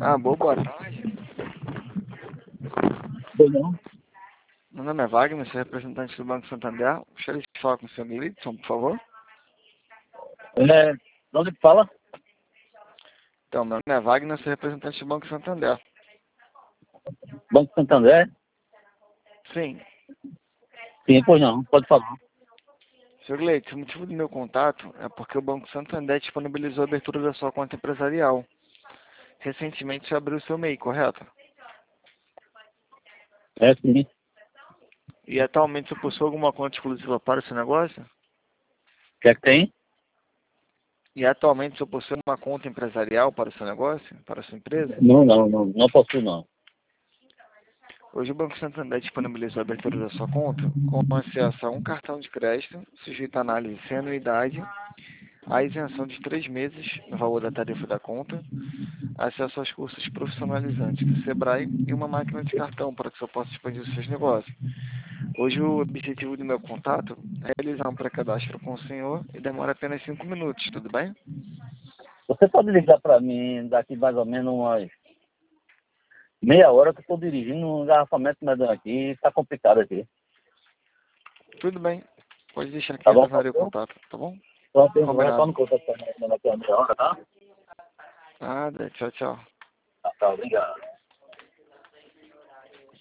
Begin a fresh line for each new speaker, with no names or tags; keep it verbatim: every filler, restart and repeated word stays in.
Ah, boa, boa tarde.
Pois não?
Meu nome é Wagner, sou representante do Banco Santander. Gostaria de falar com o senhor Gleidson, por favor.
É, de onde que fala?
Então, meu nome é Wagner, sou representante do Banco Santander.
Banco Santander?
Sim.
Sim, pois não, pode falar.
senhor Gleidson, o motivo do meu contato é porque o Banco Santander disponibilizou a abertura da sua conta empresarial. Recentemente você abriu o seu M E I, correto?
É, sim.
E atualmente você possui alguma conta exclusiva para o seu negócio?
O que é que tem?
E atualmente você possui uma conta empresarial para o seu negócio, para a sua empresa?
Não, não, não, não posso não.
Hoje o Banco Santander disponibilizou a abertura da sua conta com acesso a um cartão de crédito, sujeito a análise sem anuidade, a isenção de três meses no valor da tarifa da conta, acesso aos cursos profissionalizantes do Sebrae e uma máquina de cartão para que você possa expandir os seus negócios. Hoje o objetivo do meu contato é realizar um pré-cadastro com o senhor e demora apenas cinco minutos, tudo bem?
Você pode ligar para mim daqui mais ou menos umas meia hora que eu estou dirigindo um engarrafamento medonho aqui, está complicado aqui.
Tudo bem. Pode deixar que
Tá
eu
bom,
retornarei o
pastor?
contato, tá bom?
Pronto, eu vou retornar
Combinado.
no contato daqui a meia hora, tá?
Nada, tchau, tchau.
Tá, tá, obrigado.